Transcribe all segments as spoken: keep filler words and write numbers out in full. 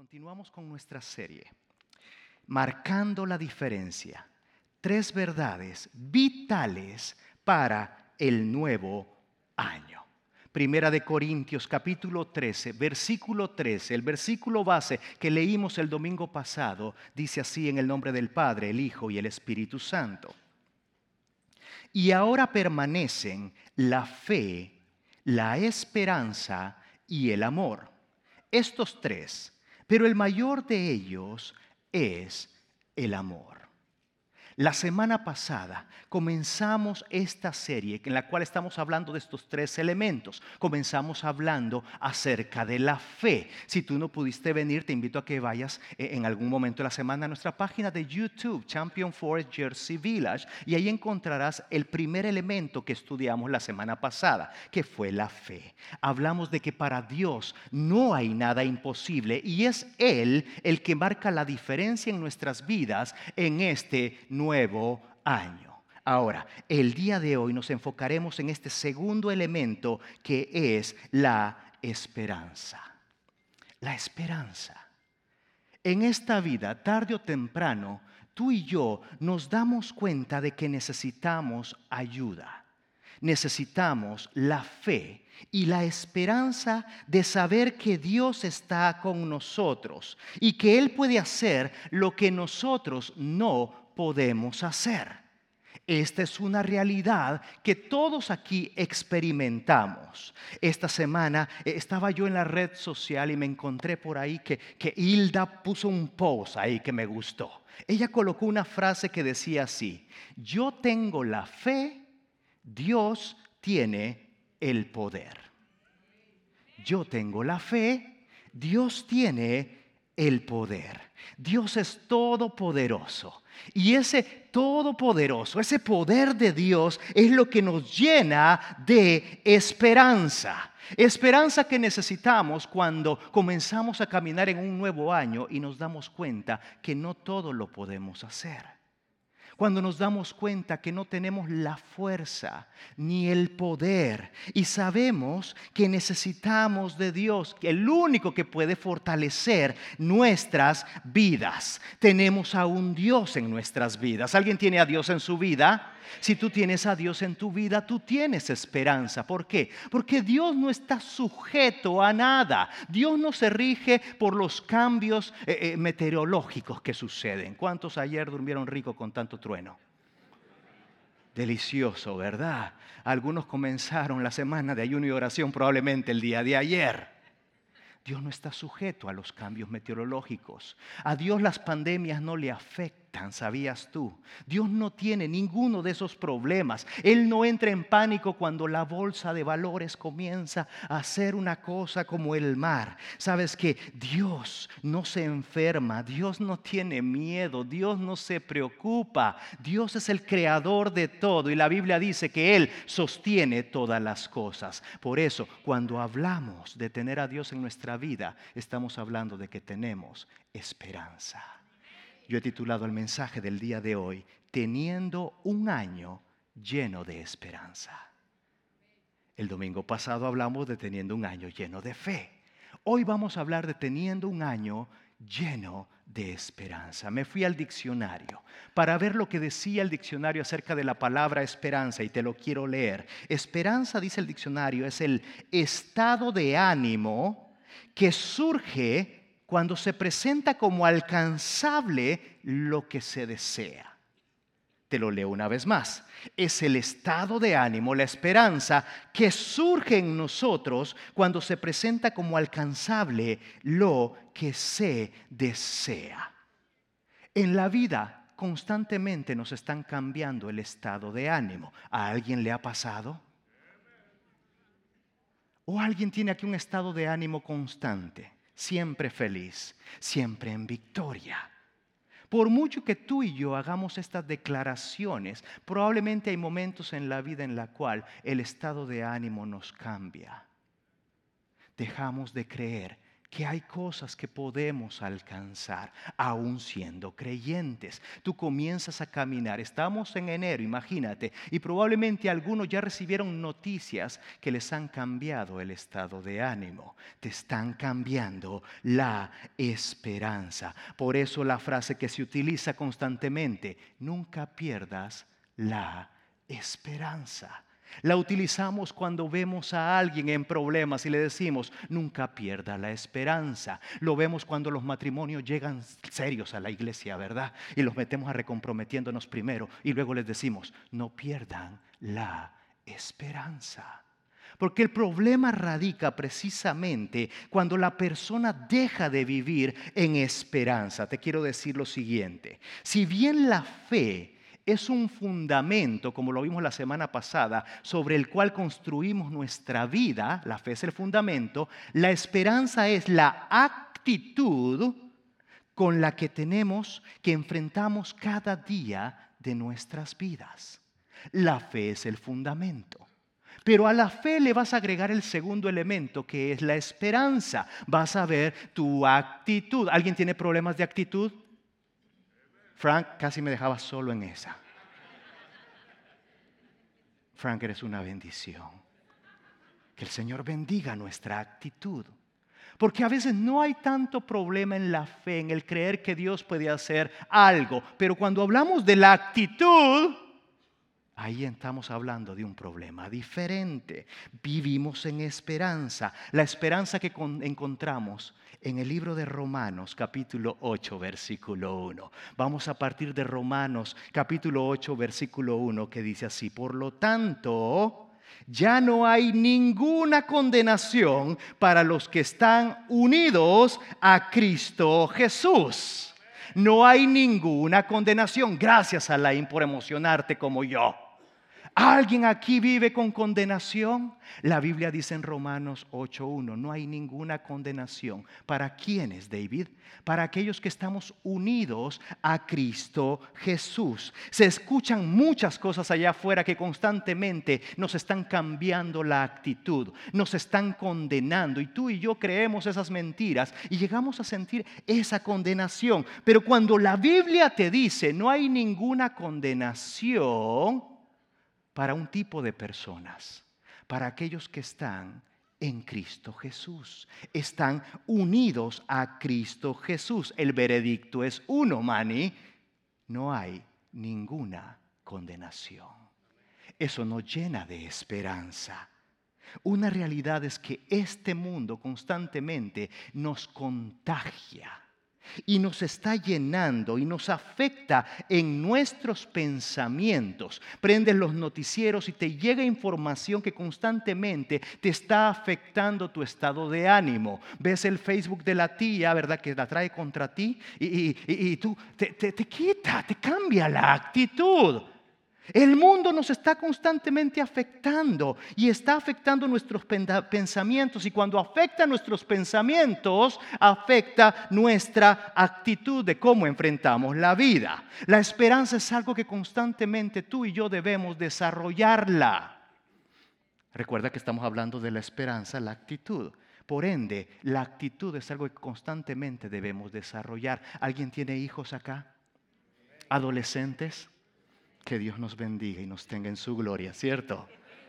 Continuamos con nuestra serie, Marcando la Diferencia. Tres verdades vitales para el nuevo año. Primera de Corintios capítulo trece, versículo trece. El versículo base que leímos el domingo pasado dice así: en el nombre del Padre, el Hijo y el Espíritu Santo. Y ahora permanecen la fe, la esperanza y el amor. Estos tres. Pero el mayor de ellos es el amor. La semana pasada comenzamos esta serie en la cual estamos hablando de estos tres elementos. Comenzamos hablando acerca de la fe. Si tú no pudiste venir, te invito a que vayas en algún momento de la semana a nuestra página de YouTube, Champion Forest Jersey Village, y ahí encontrarás el primer elemento que estudiamos la semana pasada, que fue la fe. Hablamos de que para Dios no hay nada imposible y es Él el que marca la diferencia en nuestras vidas en este nuevo año. Ahora, el día de hoy nos enfocaremos en este segundo elemento, que es la esperanza. La esperanza. En esta vida, tarde o temprano, tú y yo nos damos cuenta de que necesitamos ayuda. Necesitamos la fe y la esperanza de saber que Dios está con nosotros y que Él puede hacer lo que nosotros no podemos hacer. Esta es una realidad que todos aquí experimentamos. Esta semana estaba yo en la red social y me encontré por ahí que, que Hilda puso un post ahí que me gustó. Ella colocó una frase que decía así: yo tengo la fe, Dios tiene el poder. Yo tengo la fe, Dios tiene el poder. Dios es todopoderoso. Y ese todopoderoso, ese poder de Dios es lo que nos llena de esperanza. Esperanza que necesitamos cuando comenzamos a caminar en un nuevo año y nos damos cuenta que no todo lo podemos hacer. Cuando nos damos cuenta que no tenemos la fuerza ni el poder y sabemos que necesitamos de Dios, que el único que puede fortalecer nuestras vidas. Tenemos a un Dios en nuestras vidas. ¿Alguien tiene a Dios en su vida? Si tú tienes a Dios en tu vida, tú tienes esperanza. ¿Por qué? Porque Dios no está sujeto a nada. Dios no se rige por los cambios eh, eh, meteorológicos que suceden. ¿Cuántos ayer durmieron rico con tanto trueno? Delicioso, ¿verdad? Algunos comenzaron la semana de ayuno y oración probablemente el día de ayer. Dios no está sujeto a los cambios meteorológicos. A Dios las pandemias no le afectan, ¿sabías tú? Dios no tiene ninguno de esos problemas. Él no entra en pánico cuando la bolsa de valores comienza a hacer una cosa como el mar. ¿Sabes qué? Dios no se enferma, Dios no tiene miedo, Dios no se preocupa. Dios es el creador de todo y la Biblia dice que Él sostiene todas las cosas. Por eso, cuando hablamos de tener a Dios en nuestra vida, estamos hablando de que tenemos esperanza. Yo he titulado el mensaje del día de hoy: teniendo un año lleno de esperanza. El domingo pasado hablamos de teniendo un año lleno de fe. Hoy vamos a hablar de teniendo un año lleno de esperanza. Me fui al diccionario para ver lo que decía el diccionario acerca de la palabra esperanza y te lo quiero leer. Esperanza, dice el diccionario, es el estado de ánimo que surge cuando se presenta como alcanzable lo que se desea. Te lo leo una vez más. Es el estado de ánimo, la esperanza que surge en nosotros cuando se presenta como alcanzable lo que se desea. En la vida constantemente nos están cambiando el estado de ánimo. ¿A alguien le ha pasado? ¿O alguien tiene aquí un estado de ánimo constante? Siempre feliz, siempre en victoria. Por mucho que tú y yo hagamos estas declaraciones, probablemente hay momentos en la vida en la cual el estado de ánimo nos cambia. Dejamos de creer que hay cosas que podemos alcanzar aún siendo creyentes. Tú comienzas a caminar, estamos en enero, imagínate, y probablemente algunos ya recibieron noticias que les han cambiado el estado de ánimo, te están cambiando la esperanza. Por eso la frase que se utiliza constantemente, nunca pierdas la esperanza. La utilizamos cuando vemos a alguien en problemas y le decimos, nunca pierda la esperanza. Lo vemos cuando los matrimonios llegan serios a la iglesia, ¿verdad? Y los metemos a recomprometiéndonos primero y luego les decimos, no pierdan la esperanza. Porque el problema radica precisamente cuando la persona deja de vivir en esperanza. Te quiero decir lo siguiente, si bien la fe es un fundamento, como lo vimos la semana pasada, sobre el cual construimos nuestra vida, la fe es el fundamento, la esperanza es la actitud con la que tenemos, que enfrentamos cada día de nuestras vidas. La fe es el fundamento. Pero a la fe le vas a agregar el segundo elemento, que es la esperanza. Vas a ver tu actitud. ¿Alguien tiene problemas de actitud? Frank, casi me dejaba solo en esa. Frank, eres una bendición. Que el Señor bendiga nuestra actitud. Porque a veces no hay tanto problema en la fe, en el creer que Dios puede hacer algo. Pero cuando hablamos de la actitud, ahí estamos hablando de un problema diferente. Vivimos en esperanza. La esperanza que encontramos en el libro de Romanos, capítulo ocho, versículo uno. Vamos a partir de Romanos, capítulo ocho, versículo uno, que dice así: por lo tanto, ya no hay ninguna condenación para los que están unidos a Cristo Jesús. No hay ninguna condenación. Gracias, Alain, por emocionarte como yo. ¿Alguien aquí vive con condenación? La Biblia dice en Romanos ocho uno, no hay ninguna condenación. ¿Para quiénes, David? Para aquellos que estamos unidos a Cristo Jesús. Se escuchan muchas cosas allá afuera que constantemente nos están cambiando la actitud, nos están condenando, y tú y yo creemos esas mentiras y llegamos a sentir esa condenación. Pero cuando la Biblia te dice no hay ninguna condenación para un tipo de personas, para aquellos que están en Cristo Jesús, están unidos a Cristo Jesús. El veredicto es uno, Manny, no hay ninguna condenación. Eso nos llena de esperanza. Una realidad es que este mundo constantemente nos contagia y nos está llenando y nos afecta en nuestros pensamientos. Prendes los noticieros y te llega información que constantemente te está afectando tu estado de ánimo. Ves el Facebook de la tía, ¿verdad?, que la trae contra ti y, y, y, y tú te, te, te quita, te cambia la actitud. El mundo nos está constantemente afectando y está afectando nuestros pensamientos, y cuando afecta nuestros pensamientos, afecta nuestra actitud de cómo enfrentamos la vida. La esperanza es algo que constantemente tú y yo debemos desarrollarla. Recuerda que estamos hablando de la esperanza, la actitud. Por ende, la actitud es algo que constantemente debemos desarrollar. ¿Alguien tiene hijos acá? ¿Adolescentes? Que Dios nos bendiga y nos tenga en su gloria, ¿cierto?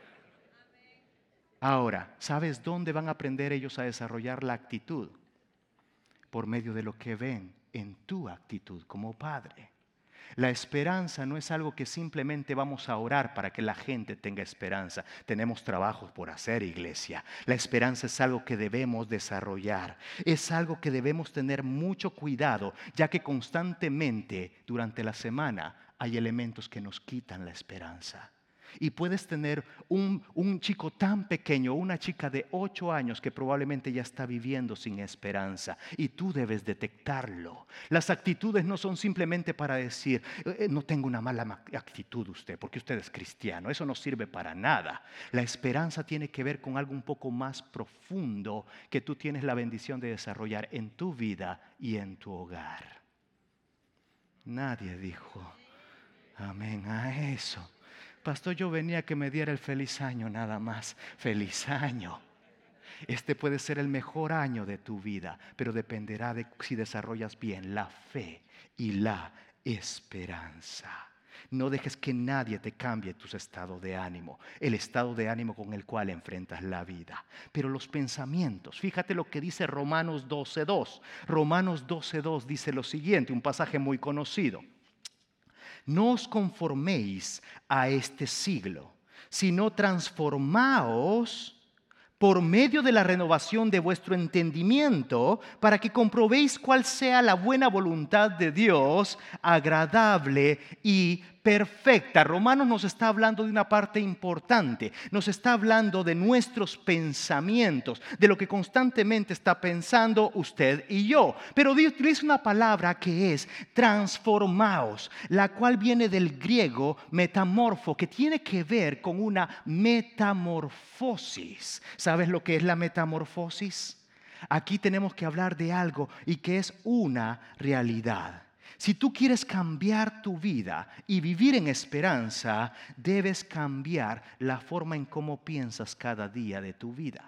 Ahora, ¿sabes dónde van a aprender ellos a desarrollar la actitud? Por medio de lo que ven en tu actitud como padre. La esperanza no es algo que simplemente vamos a orar para que la gente tenga esperanza. Tenemos trabajos por hacer, iglesia. La esperanza es algo que debemos desarrollar. Es algo que debemos tener mucho cuidado, ya que constantemente durante la semana hay elementos que nos quitan la esperanza. Y puedes tener un, un chico tan pequeño, una chica de ocho años que probablemente ya está viviendo sin esperanza, y tú debes detectarlo. Las actitudes no son simplemente para decir, eh, no tengo una mala actitud usted, porque usted es cristiano. Eso no sirve para nada. La esperanza tiene que ver con algo un poco más profundo que tú tienes la bendición de desarrollar en tu vida y en tu hogar. Nadie dijo amén a eso. Pastor, yo venía a que me diera el feliz año nada más. Feliz año. Este puede ser el mejor año de tu vida, pero dependerá de si desarrollas bien la fe y la esperanza. No dejes que nadie te cambie tu estado de ánimo, el estado de ánimo con el cual enfrentas la vida. Pero los pensamientos, fíjate lo que dice Romanos doce dos. Romanos doce dos dice lo siguiente, un pasaje muy conocido. No os conforméis a este siglo, sino transformaos por medio de la renovación de vuestro entendimiento, para que comprobéis cuál sea la buena voluntad de Dios, agradable y perfecta. Romanos nos está hablando de una parte importante, nos está hablando de nuestros pensamientos, de lo que constantemente está pensando usted y yo. Pero Dios utiliza una palabra que es transformaos, la cual viene del griego metamorfo, que tiene que ver con una metamorfosis. ¿Sabes lo que es la metamorfosis? Aquí tenemos que hablar de algo y que es una realidad. Si tú quieres cambiar tu vida y vivir en esperanza, debes cambiar la forma en cómo piensas cada día de tu vida.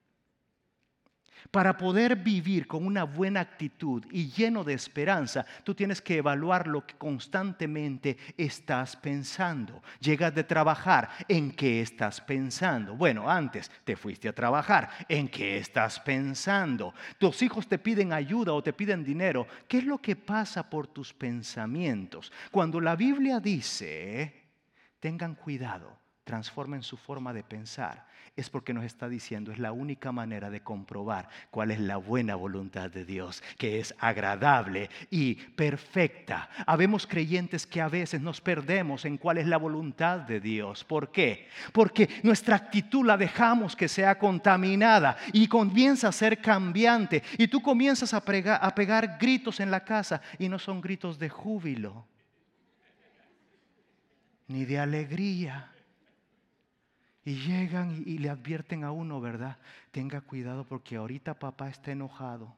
Para poder vivir con una buena actitud y lleno de esperanza, tú tienes que evaluar lo que constantemente estás pensando. Llegas de trabajar, ¿en qué estás pensando? Bueno, antes te fuiste a trabajar, ¿en qué estás pensando? Tus hijos te piden ayuda o te piden dinero. ¿Qué es lo que pasa por tus pensamientos? Cuando la Biblia dice, tengan cuidado, transformen su forma de pensar, es porque nos está diciendo, es la única manera de comprobar cuál es la buena voluntad de Dios, que es agradable y perfecta. Habemos creyentes que a veces nos perdemos en cuál es la voluntad de Dios. ¿Por qué? Porque nuestra actitud la dejamos que sea contaminada y comienza a ser cambiante. Y tú comienzas a pegar, a pegar gritos en la casa y no son gritos de júbilo ni de alegría. Y llegan y, y le advierten a uno, ¿verdad? Tenga cuidado porque ahorita papá está enojado.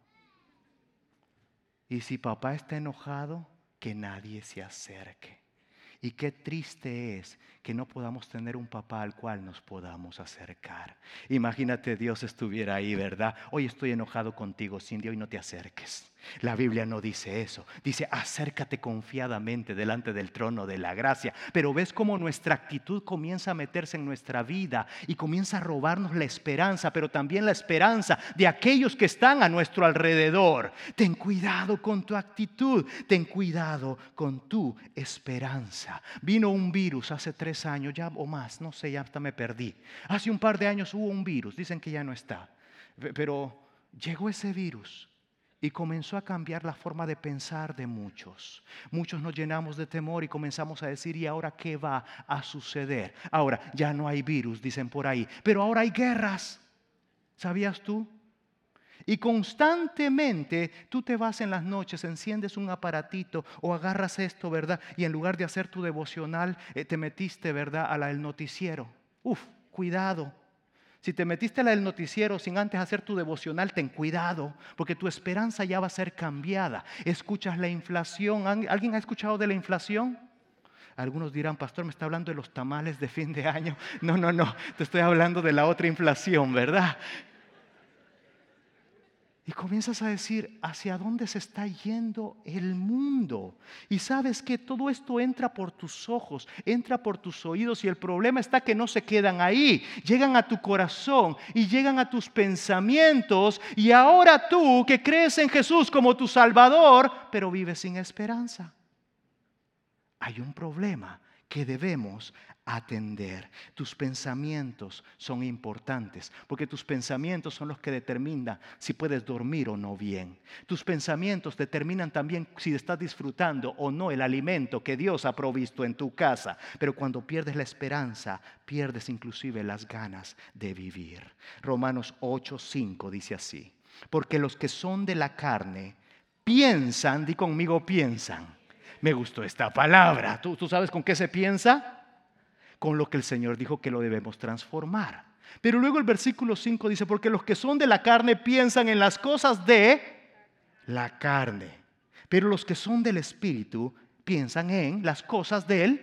Y si papá está enojado, que nadie se acerque. Y qué triste es que no podamos tener un papá al cual nos podamos acercar. Imagínate Dios estuviera ahí, ¿verdad? Hoy estoy enojado contigo, Cindy, hoy no te acerques. La Biblia no dice eso. Dice, acércate confiadamente delante del trono de la gracia. Pero ves cómo nuestra actitud comienza a meterse en nuestra vida y comienza a robarnos la esperanza, pero también la esperanza de aquellos que están a nuestro alrededor. Ten cuidado con tu actitud, ten cuidado con tu esperanza. Vino un virus hace tres años ya o más, no sé, ya hasta me perdí. Hace un par de años hubo un virus, dicen que ya no está. Pero llegó ese virus y comenzó a cambiar la forma de pensar de muchos. Muchos nos llenamos de temor y comenzamos a decir, ¿y ahora qué va a suceder? Ahora ya no hay virus, dicen por ahí, pero ahora hay guerras. ¿Sabías tú? Y constantemente tú te vas en las noches, enciendes un aparatito o agarras esto, ¿verdad? Y en lugar de hacer tu devocional, eh, te metiste, ¿verdad?, a la del noticiero. Uf, cuidado. Si te metiste a la del noticiero sin antes hacer tu devocional, ten cuidado, porque tu esperanza ya va a ser cambiada. Escuchas la inflación. ¿Alguien ha escuchado de la inflación? Algunos dirán, pastor, me está hablando de los tamales de fin de año. No, no, no, te estoy hablando de la otra inflación, ¿verdad? Y comienzas a decir, ¿hacia dónde se está yendo el mundo? Y sabes que todo esto entra por tus ojos, entra por tus oídos, y el problema está que no se quedan ahí. Llegan a tu corazón y llegan a tus pensamientos, y ahora tú que crees en Jesús como tu Salvador, pero vives sin esperanza. Hay un problema que debemos atender. Tus pensamientos son importantes, porque tus pensamientos son los que determinan si puedes dormir o no bien. Tus pensamientos determinan también si estás disfrutando o no el alimento que Dios ha provisto en tu casa. Pero cuando pierdes la esperanza, pierdes inclusive las ganas de vivir. Romanos ocho cinco dice así: porque los que son de la carne piensan, di conmigo, piensan. Me gustó esta palabra. ¿Tú, tú sabes con qué se piensa? Con lo que el Señor dijo que lo debemos transformar. Pero luego el versículo cinco dice, porque los que son de la carne piensan en las cosas de la carne, pero los que son del Espíritu piensan en las cosas del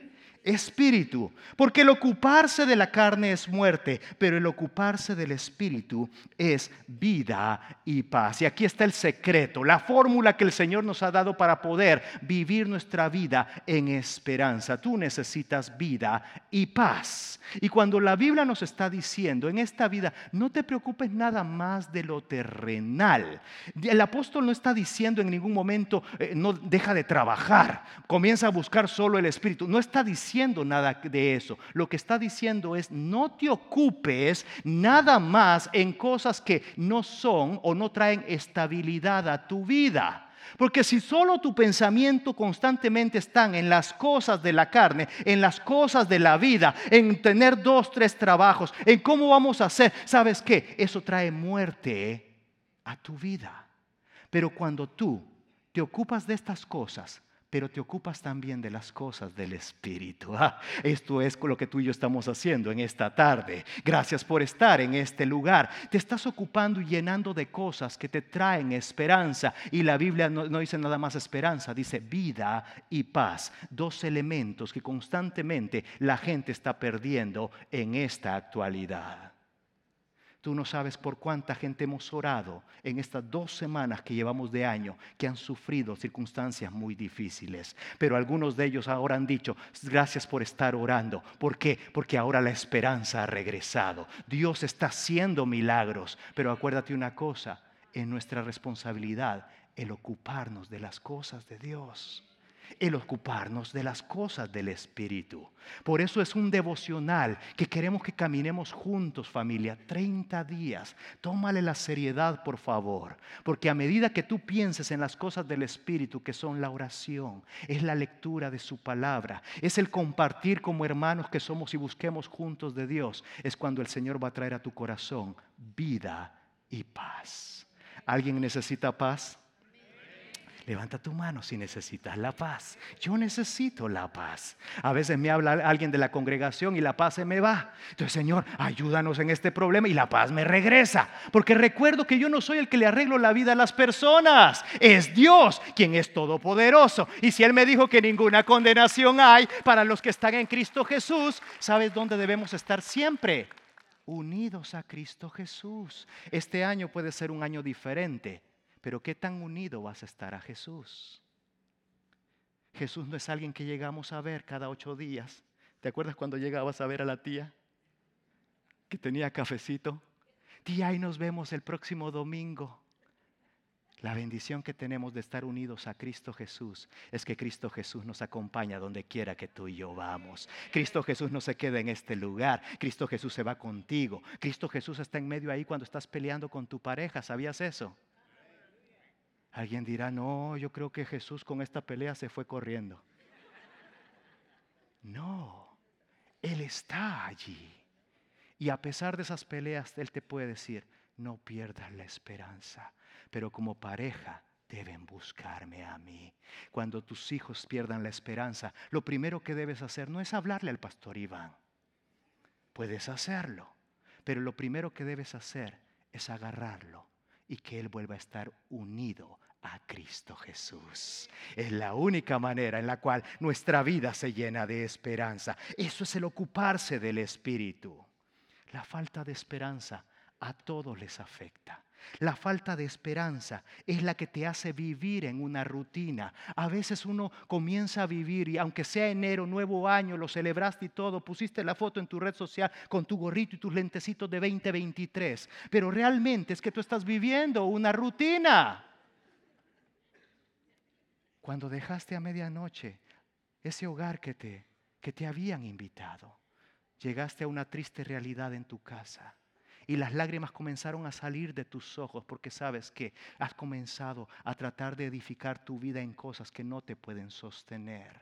espíritu. Porque el ocuparse de la carne es muerte, pero el ocuparse del espíritu es vida y paz. Y aquí está el secreto, la fórmula que el Señor nos ha dado para poder vivir nuestra vida en esperanza. Tú necesitas vida y paz. Y cuando la Biblia nos está diciendo en esta vida, no te preocupes nada más de lo terrenal. El apóstol no está diciendo en ningún momento, eh, no deja de trabajar, comienza a buscar solo el espíritu. No está diciendo nada de eso. Lo que está diciendo es, no te ocupes nada más en cosas que no son o no traen estabilidad a tu vida. Porque si solo tu pensamiento constantemente está en las cosas de la carne, en las cosas de la vida, en tener dos, tres trabajos, en cómo vamos a hacer, ¿sabes qué? Eso trae muerte a tu vida. Pero cuando tú te ocupas de estas cosas, pero te ocupas también de las cosas del Espíritu. Ah, esto es lo que tú y yo estamos haciendo en esta tarde. Gracias por estar en este lugar. Te estás ocupando y llenando de cosas que te traen esperanza. Y la Biblia no, no dice nada más esperanza, dice vida y paz. Dos elementos que constantemente la gente está perdiendo en esta actualidad. Tú no sabes por cuánta gente hemos orado en estas dos semanas que llevamos de año, que han sufrido circunstancias muy difíciles. Pero algunos de ellos ahora han dicho, gracias por estar orando. ¿Por qué? Porque ahora la esperanza ha regresado. Dios está haciendo milagros. Pero acuérdate una cosa, es nuestra responsabilidad el ocuparnos de las cosas de Dios. El ocuparnos de las cosas del Espíritu. Por eso es un devocional que queremos que caminemos juntos, familia, treinta días. Tómale la seriedad, por favor, porque a medida que tú pienses en las cosas del Espíritu, que son la oración, es la lectura de su palabra, es el compartir como hermanos que somos y busquemos juntos de Dios, es cuando el Señor va a traer a tu corazón vida y paz. ¿Alguien necesita paz? Levanta tu mano si necesitas la paz. Yo necesito la paz. A veces me habla alguien de la congregación y la paz se me va. Entonces, Señor, ayúdanos en este problema y la paz me regresa. Porque recuerdo que yo no soy el que le arreglo la vida a las personas. Es Dios quien es todopoderoso. Y si Él me dijo que ninguna condenación hay para los que están en Cristo Jesús, ¿sabes dónde debemos estar siempre? Unidos a Cristo Jesús. Este año puede ser un año diferente. Pero ¿qué tan unido vas a estar a Jesús? Jesús no es alguien que llegamos a ver cada ocho días. ¿Te acuerdas cuando llegabas a ver a la tía? Que tenía cafecito. Tía, ahí nos vemos el próximo domingo. La bendición que tenemos de estar unidos a Cristo Jesús es que Cristo Jesús nos acompaña donde quiera que tú y yo vamos. Cristo Jesús no se queda en este lugar. Cristo Jesús se va contigo. Cristo Jesús está en medio ahí cuando estás peleando con tu pareja. ¿Sabías eso? Alguien dirá, no, yo creo que Jesús con esta pelea se fue corriendo. No, Él está allí. Y a pesar de esas peleas, Él te puede decir, no pierdas la esperanza. Pero como pareja deben buscarme a mí. Cuando tus hijos pierdan la esperanza, lo primero que debes hacer no es hablarle al pastor Iván. Puedes hacerlo, pero lo primero que debes hacer es agarrarlo y que Él vuelva a estar unido a Cristo Jesús. Es la única manera en la cual nuestra vida se llena de esperanza. Eso es el ocuparse del Espíritu. La falta de esperanza a todos les afecta. La falta de esperanza es la que te hace vivir en una rutina. A veces uno comienza a vivir y aunque sea enero, nuevo año, lo celebraste y todo, pusiste la foto en tu red social con tu gorrito y tus lentecitos de veinte veintitrés. Pero realmente es que tú estás viviendo una rutina. Cuando dejaste a medianoche ese hogar que te, que te habían invitado, llegaste a una triste realidad en tu casa. Y las lágrimas comenzaron a salir de tus ojos porque sabes que has comenzado a tratar de edificar tu vida en cosas que no te pueden sostener.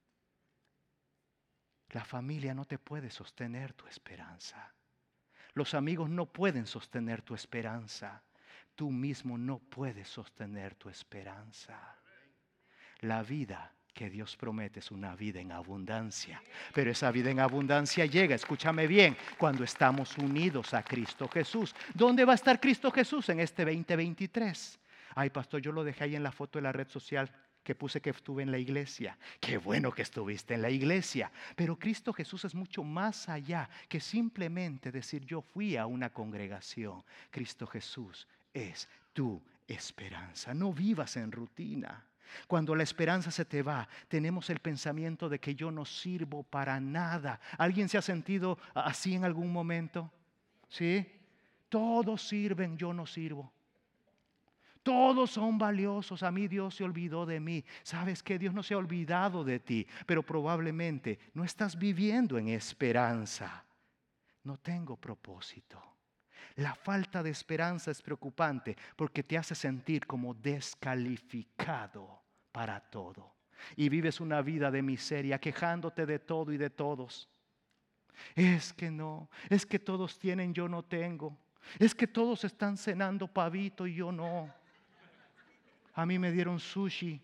La familia no te puede sostener tu esperanza. Los amigos no pueden sostener tu esperanza. Tú mismo no puedes sostener tu esperanza. La vida que Dios promete es una vida en abundancia. Pero esa vida en abundancia llega, escúchame bien, cuando estamos unidos a Cristo Jesús. ¿Dónde va a estar Cristo Jesús en este veinte veintitrés? Ay, pastor, yo lo dejé ahí en la foto de la red social. que puse que estuve en la iglesia. Qué bueno que estuviste en la iglesia. Pero Cristo Jesús es mucho más allá que simplemente decir yo fui a una congregación. Cristo Jesús es tu esperanza. No vivas en rutina. Cuando la esperanza se te va, tenemos el pensamiento de que yo no sirvo para nada. ¿Alguien se ha sentido así en algún momento? ¿Sí? Todos sirven, yo no sirvo. Todos son valiosos. A mí Dios se olvidó de mí. ¿Sabes qué? Dios no se ha olvidado de ti, pero probablemente no estás viviendo en esperanza. No tengo propósito. La falta de esperanza es preocupante porque te hace sentir como descalificado para todo. Y vives una vida de miseria, quejándote de todo y de todos. Es que no, es que todos tienen, yo no tengo. Es que todos están cenando pavito y yo no. A mí me dieron sushi.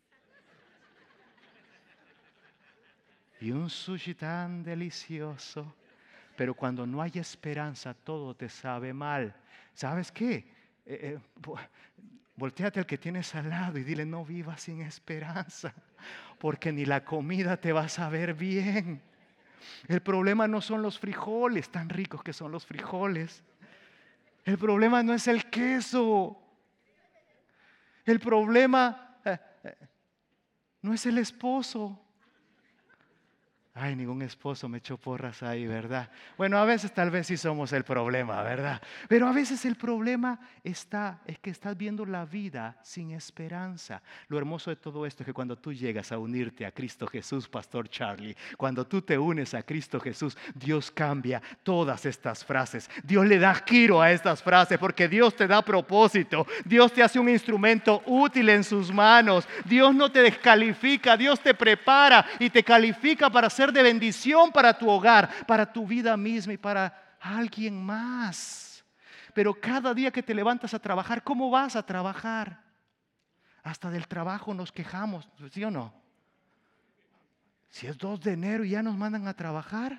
Y un sushi tan delicioso. Pero cuando no hay esperanza, todo te sabe mal. ¿Sabes qué? Eh, eh, voltéate al que tienes al lado y dile, no vivas sin esperanza. Porque ni la comida te va a saber bien. El problema no son los frijoles, tan ricos que son los frijoles. El problema no es el queso. El problema eh, eh, no es el esposo. Ay, ningún esposo me echó porras ahí, ¿verdad? Bueno, a veces tal vez sí somos el problema, ¿verdad? Pero a veces el problema está, es que estás viendo la vida sin esperanza. Lo hermoso de todo esto es que cuando tú llegas a unirte a Cristo Jesús, Pastor Charlie, cuando tú te unes a Cristo Jesús, Dios cambia todas estas frases. Dios le da giro a estas frases porque Dios te da propósito. Dios te hace un instrumento útil en sus manos. Dios no te descalifica, Dios te prepara y te califica para ser de bendición para tu hogar, para tu vida misma y para alguien más. Pero cada día que te levantas a trabajar, ¿cómo vas a trabajar? Hasta del trabajo nos quejamos, ¿sí o no? Si es dos de enero y ya nos mandan a trabajar.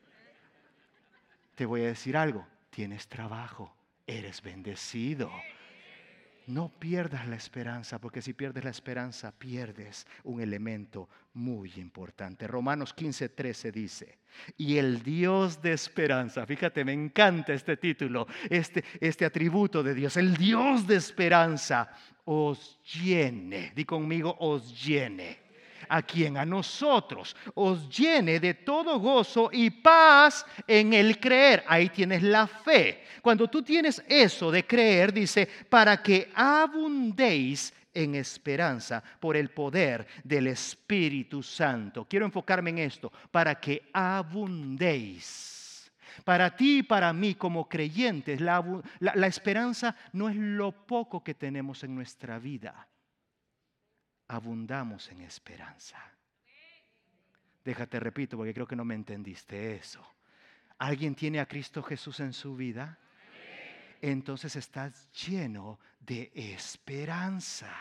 Te voy a decir algo, tienes trabajo, eres bendecido. No pierdas la esperanza, porque si pierdes la esperanza, pierdes un elemento muy importante. Romanos quince, trece dice, y el Dios de esperanza, fíjate, me encanta este título, este, este atributo de Dios, el Dios de esperanza, os llene, di conmigo, os llene. ¿A quién? A nosotros. Os llene de todo gozo y paz en el creer. Ahí tienes la fe. Cuando tú tienes eso de creer, dice, para que abundéis en esperanza por el poder del Espíritu Santo. Quiero enfocarme en esto. Para que abundéis. Para ti y para mí como creyentes, la, la, la esperanza no es lo poco que tenemos en nuestra vida. Abundamos en esperanza. Déjate, repito, porque creo que no me entendiste eso. ¿Alguien tiene a Cristo Jesús en su vida? Entonces estás lleno de esperanza.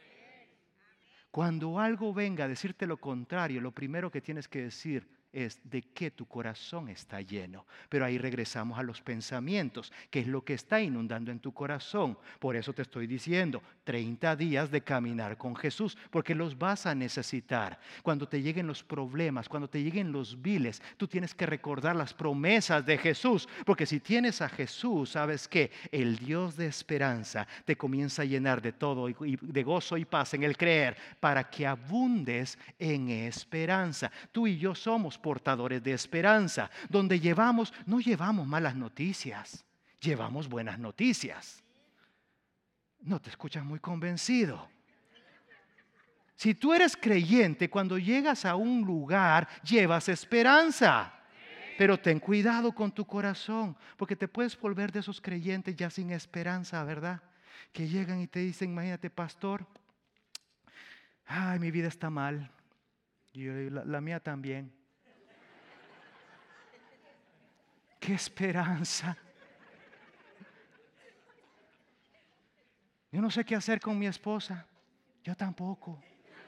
Cuando algo venga a decirte lo contrario, lo primero que tienes que decir es de qué tu corazón está lleno. Pero ahí regresamos a los pensamientos, que es lo que está inundando en tu corazón. Por eso te estoy diciendo, treinta días de caminar con Jesús, porque los vas a necesitar. Cuando te lleguen los problemas, cuando te lleguen los viles, tú tienes que recordar las promesas de Jesús, porque si tienes a Jesús, sabes que el Dios de esperanza te comienza a llenar de todo, y de gozo y paz en el creer, para que abundes en esperanza. Tú y yo somos portadores de esperanza, donde llevamos, no llevamos malas noticias, llevamos buenas noticias. No te escuchas muy convencido. Si tú eres creyente, cuando llegas a un lugar, llevas esperanza. Pero ten cuidado con tu corazón, porque te puedes volver de esos creyentes ya sin esperanza, ¿verdad? Que llegan y te dicen, imagínate, pastor, ay, mi vida está mal. Y yo, la, la mía también. ¡Qué esperanza! Yo no sé qué hacer con mi esposa. Yo tampoco.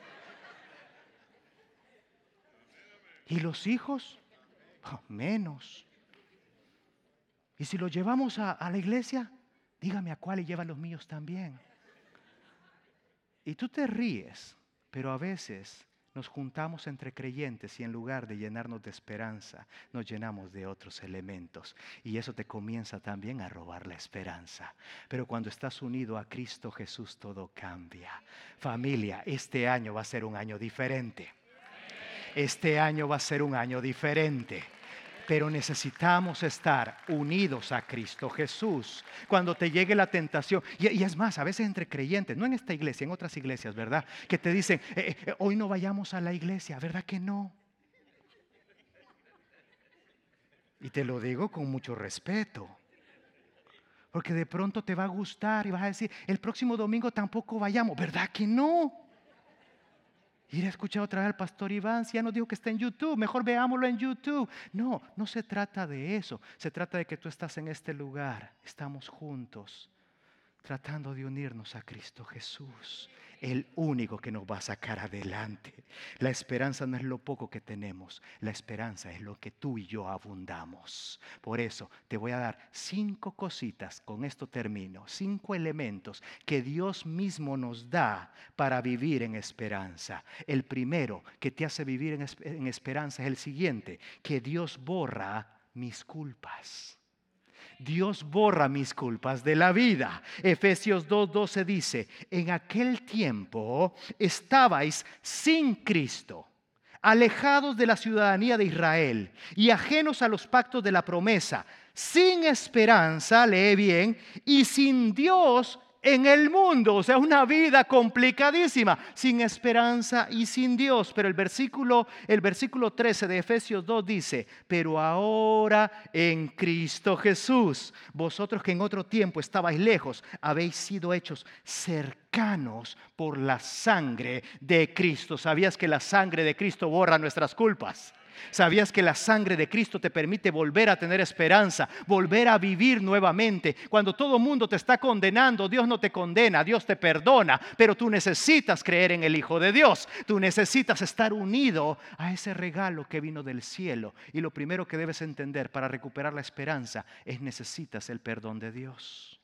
¿Y los hijos? Oh, menos. ¿Y si los llevamos a, a la iglesia? Dígame a cuál y lleva los míos también. Y tú te ríes, Pero a veces nos juntamos entre creyentes y en lugar de llenarnos de esperanza, nos llenamos de otros elementos. Y eso te comienza también a robar la esperanza. Pero cuando estás unido a Cristo Jesús, todo cambia. Familia, este año va a ser un año diferente. Este año va a ser un año diferente. Pero necesitamos estar unidos a Cristo Jesús. Cuando te llegue la tentación, y, y es más, a veces entre creyentes, no en esta iglesia, en otras iglesias, ¿verdad? Que te dicen, eh, eh, hoy no vayamos a la iglesia, ¿verdad que no? Y te lo digo con mucho respeto. Porque de pronto te va a gustar y vas a decir, el próximo domingo tampoco vayamos, ¿verdad que no? Ir a escuchar otra vez al pastor Iván, si ya nos dijo que está en YouTube, mejor veámoslo en YouTube. No, no se trata de eso. Se trata de que tú estás en este lugar, estamos juntos, tratando de unirnos a Cristo Jesús, el único que nos va a sacar adelante. La esperanza no es lo poco que tenemos, la esperanza es lo que tú y yo abundamos. Por eso te voy a dar cinco cositas, con esto termino, cinco elementos que Dios mismo nos da para vivir en esperanza. El primero que te hace vivir en, en esperanza es el siguiente, que Dios borra mis culpas. Dios borra mis culpas de la vida. Efesios dos doce dice, en aquel tiempo estabais sin Cristo, alejados de la ciudadanía de Israel y ajenos a los pactos de la promesa, sin esperanza, lee bien, y sin Dios en el mundo. O sea, una vida complicadísima, sin esperanza y sin Dios. Pero el versículo, el versículo trece de Efesios dos dice, pero ahora en Cristo Jesús, vosotros que en otro tiempo estabais lejos, habéis sido hechos cercanos por la sangre de Cristo. ¿Sabías que la sangre de Cristo borra nuestras culpas? ¿Sabías que la sangre de Cristo te permite volver a tener esperanza, volver a vivir nuevamente? Cuando todo el mundo te está condenando, Dios no te condena, Dios te perdona, pero tú necesitas creer en el Hijo de Dios. Tú necesitas estar unido a ese regalo que vino del cielo. Y lo primero que debes entender para recuperar la esperanza es necesitas el perdón de Dios.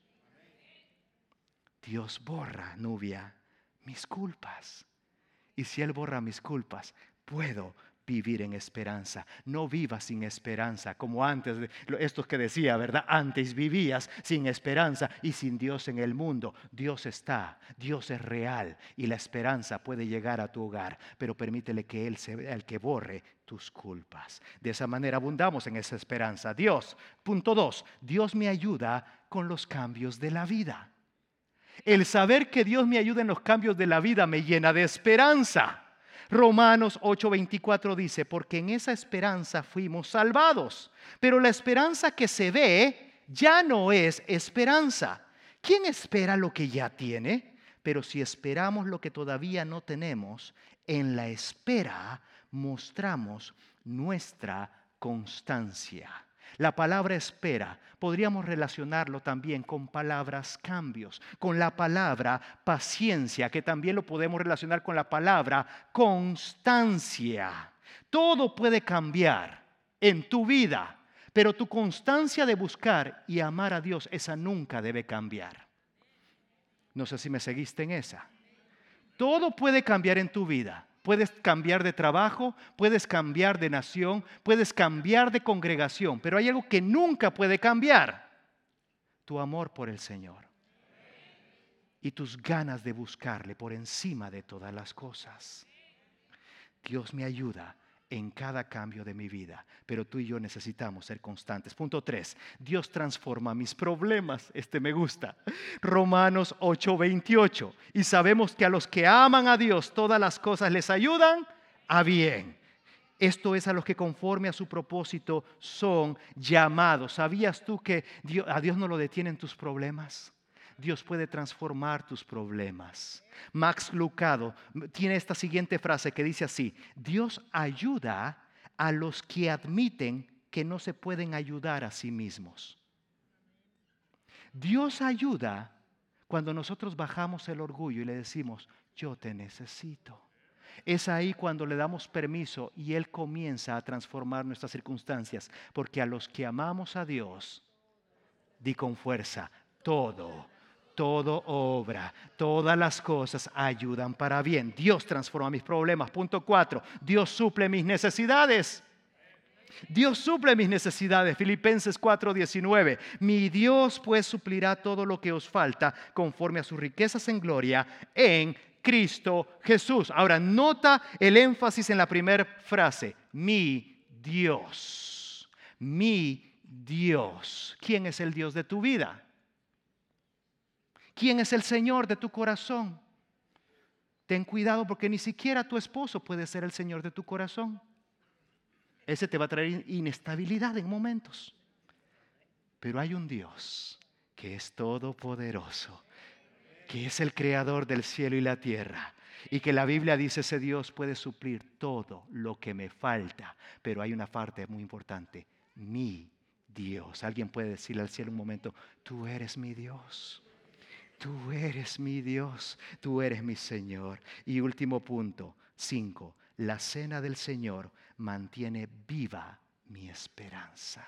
Dios borra, Nubia, mis culpas. Y si Él borra mis culpas, puedo vivir en esperanza. No vivas sin esperanza como antes, estos que decía, ¿verdad? Antes vivías sin esperanza y sin Dios en el mundo. Dios está, Dios es real y la esperanza puede llegar a tu hogar, pero permítele que Él sea el que borre tus culpas. De esa manera abundamos en esa esperanza. Dios, punto dos, Dios me ayuda con los cambios de la vida. El saber que Dios me ayuda en los cambios de la vida me llena de esperanza. Romanos ocho veinticuatro dice, porque en esa esperanza fuimos salvados. Pero la esperanza que se ve ya no es esperanza. ¿Quién espera lo que ya tiene? Pero si esperamos lo que todavía no tenemos, en la espera mostramos nuestra constancia. La palabra espera, podríamos relacionarlo también con palabras cambios, con la palabra paciencia, que también lo podemos relacionar con la palabra constancia. Todo puede cambiar en tu vida, pero tu constancia de buscar y amar a Dios, esa nunca debe cambiar. No sé si me seguiste en esa. Todo puede cambiar en tu vida. Puedes cambiar de trabajo, puedes cambiar de nación, puedes cambiar de congregación, pero hay algo que nunca puede cambiar: tu amor por el Señor y tus ganas de buscarle por encima de todas las cosas. Dios me ayuda en cada cambio de mi vida, pero tú y yo necesitamos ser constantes. Punto tres, Dios transforma mis problemas. Este me gusta. Romanos ocho veintiocho. Y sabemos que a los que aman a Dios todas las cosas les ayudan a bien. Esto es a los que conforme a su propósito son llamados. ¿Sabías tú que Dios, a Dios no lo detienen tus problemas? Dios puede transformar tus problemas. Max Lucado tiene esta siguiente frase que dice así: Dios ayuda a los que admiten que no se pueden ayudar a sí mismos. Dios ayuda cuando nosotros bajamos el orgullo y le decimos, yo te necesito. Es ahí cuando le damos permiso y Él comienza a transformar nuestras circunstancias, porque a los que amamos a Dios, di con fuerza, todo todo obra, todas las cosas ayudan para bien. Dios transforma mis problemas. Punto cuatro, Dios suple mis necesidades. Dios suple mis necesidades. Filipenses cuatro diecinueve. Mi Dios pues suplirá todo lo que os falta conforme a sus riquezas en gloria en Cristo Jesús. Ahora nota el énfasis en la primera frase. Mi Dios. Mi Dios. ¿Quién es el Dios de tu vida? ¿Quién es el Señor de tu corazón? Ten cuidado porque ni siquiera tu esposo puede ser el Señor de tu corazón. Ese te va a traer inestabilidad en momentos. Pero hay un Dios que es todopoderoso, que es el creador del cielo y la tierra. Y que la Biblia dice ese Dios puede suplir todo lo que me falta. Pero hay una parte muy importante. Mi Dios. Alguien puede decirle al cielo un momento, tú eres mi Dios. Tú eres mi Dios, tú eres mi Señor. Y último punto, cinco. La cena del Señor mantiene viva mi esperanza.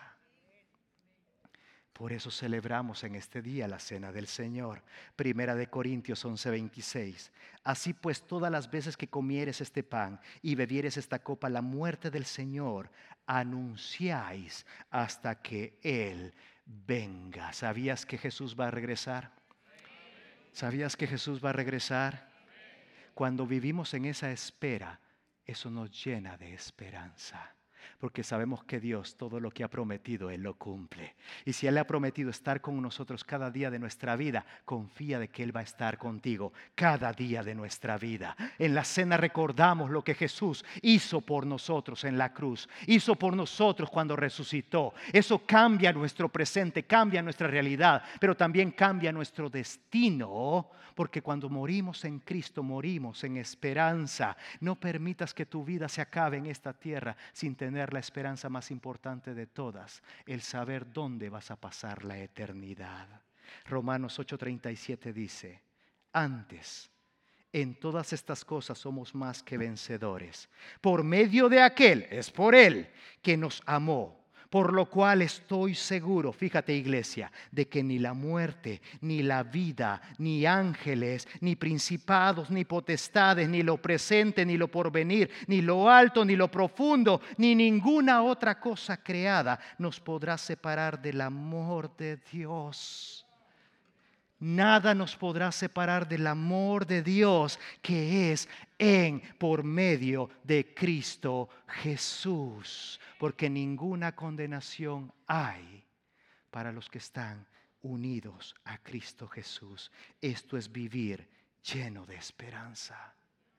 Por eso celebramos en este día la cena del Señor. Primera de Corintios once veintiséis. Así pues, todas las veces que comieres este pan y bebieres esta copa, la muerte del Señor, anunciáis hasta que Él venga. ¿Sabías que Jesús va a regresar? ¿Sabías que Jesús va a regresar? Cuando vivimos en esa espera, eso nos llena de esperanza. Porque sabemos que Dios todo lo que ha prometido, Él lo cumple. Y si Él ha prometido estar con nosotros cada día de nuestra vida, confía de que Él va a estar contigo cada día de nuestra vida. En la cena recordamos lo que Jesús hizo por nosotros en la cruz. Hizo por nosotros cuando resucitó. Eso cambia nuestro presente, cambia nuestra realidad, pero también cambia nuestro destino. Porque cuando morimos en Cristo, morimos en esperanza. No permitas que tu vida se acabe en esta tierra sin tener la esperanza más importante de todas, el saber dónde vas a pasar la eternidad. Romanos ocho treinta y siete dice, antes, en todas estas cosas somos más que vencedores, por medio de aquel, es por Él, que nos amó. Por lo cual estoy seguro, fíjate iglesia, de que ni la muerte, ni la vida, ni ángeles, ni principados, ni potestades, ni lo presente, ni lo porvenir, ni lo alto, ni lo profundo, ni ninguna otra cosa creada nos podrá separar del amor de Dios. Nada nos podrá separar del amor de Dios que es en, por medio de Cristo Jesús. Porque ninguna condenación hay para los que están unidos a Cristo Jesús. Esto es vivir lleno de esperanza.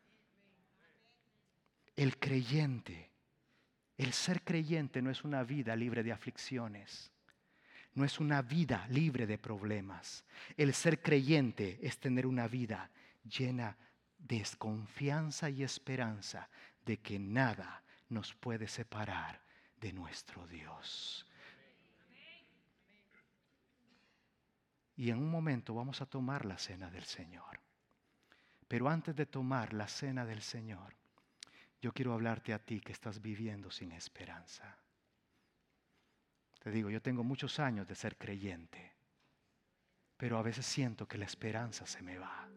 El creyente, el ser creyente no es una vida libre de aflicciones. No es una vida libre de problemas. El ser creyente es tener una vida llena de confianza y esperanza de que nada nos puede separar de nuestro Dios. Y en un momento vamos a tomar la cena del Señor. Pero antes de tomar la cena del Señor, yo quiero hablarte a ti que estás viviendo sin esperanza. Te digo, yo tengo muchos años de ser creyente, pero a veces siento que la esperanza se me va.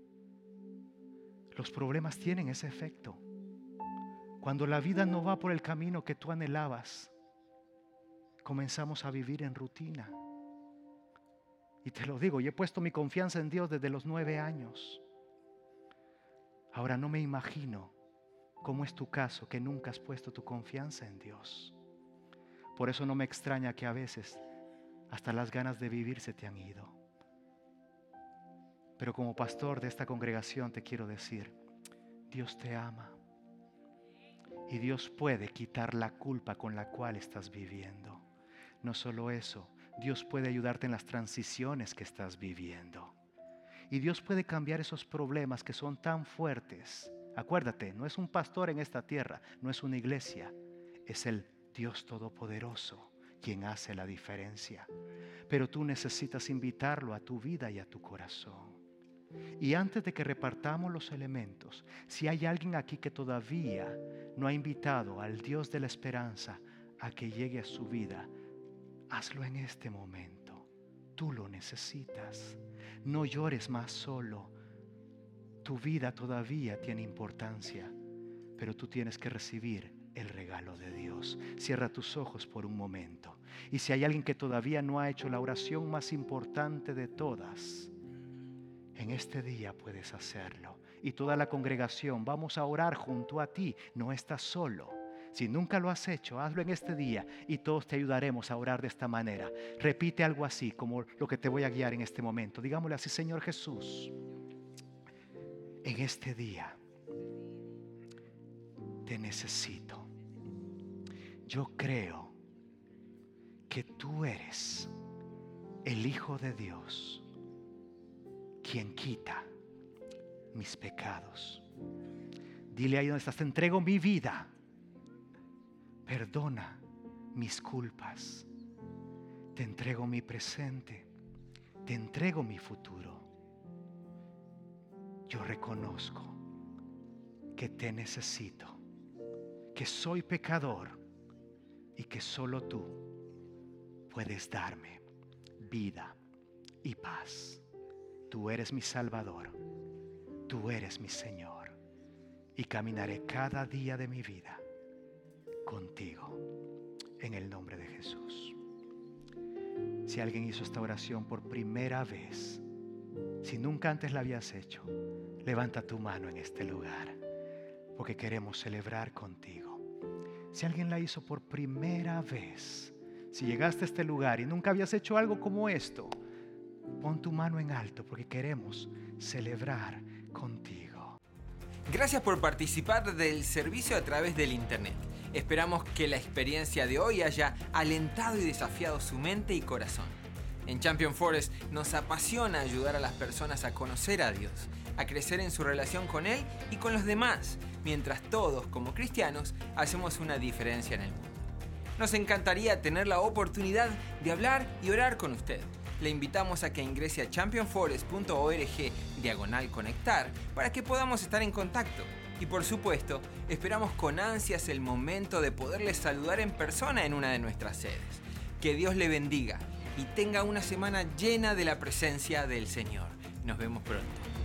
Los problemas tienen ese efecto. Cuando la vida no va por el camino que tú anhelabas, comenzamos a vivir en rutina. Y te lo digo, yo he puesto mi confianza en Dios desde los nueve años. Ahora no me imagino cómo es tu caso, que nunca has puesto tu confianza en Dios. Por eso no me extraña que a veces hasta las ganas de vivir se te han ido. Pero como pastor de esta congregación te quiero decir, Dios te ama. Y Dios puede quitar la culpa con la cual estás viviendo. No solo eso, Dios puede ayudarte en las transiciones que estás viviendo. Y Dios puede cambiar esos problemas que son tan fuertes. Acuérdate, no es un pastor en esta tierra, no es una iglesia, es el Dios Todopoderoso quien hace la diferencia. Pero tú necesitas invitarlo a tu vida y a tu corazón. Y antes de que repartamos los elementos, si hay alguien aquí que todavía no ha invitado al Dios de la esperanza a que llegue a su vida, hazlo en este momento. Tú lo necesitas. No llores más solo. Tu vida todavía tiene importancia, pero tú tienes que recibir el regalo de Dios. Cierra tus ojos por un momento. Y si hay alguien que todavía no ha hecho la oración más importante de todas, en este día puedes hacerlo. Y toda la congregación vamos a orar junto a ti. No estás solo. Si nunca lo has hecho, hazlo en este día y todos te ayudaremos a orar de esta manera. Repite algo así como lo que te voy a guiar en este momento. Digámosle así: Señor Jesús, en este día te necesito. Yo creo que tú eres el Hijo de Dios, quien quita mis pecados. Dile ahí donde estás: te entrego mi vida. Perdona mis culpas. Te entrego mi presente. Te entrego mi futuro. Yo reconozco que te necesito, que soy pecador y que solo tú puedes darme vida y paz. Tú eres mi Salvador, tú eres mi Señor, y caminaré cada día de mi vida contigo, en el nombre de Jesús. Si alguien hizo esta oración por primera vez, si nunca antes la habías hecho, levanta tu mano en este lugar, porque queremos celebrar contigo. Si alguien la hizo por primera vez, si llegaste a este lugar y nunca habías hecho algo como esto, pon tu mano en alto, porque queremos celebrar contigo. Gracias por participar del servicio a través del internet. Esperamos que la experiencia de hoy haya alentado y desafiado su mente y corazón. En Champion Forest nos apasiona ayudar a las personas a conocer a Dios, a crecer en su relación con Él y con los demás, mientras todos, como cristianos, hacemos una diferencia en el mundo. Nos encantaría tener la oportunidad de hablar y orar con usted. Le invitamos a que ingrese a champion forest punto org diagonal conectar para que podamos estar en contacto. Y por supuesto, esperamos con ansias el momento de poderles saludar en persona en una de nuestras sedes. Que Dios le bendiga y tenga una semana llena de la presencia del Señor. Nos vemos pronto.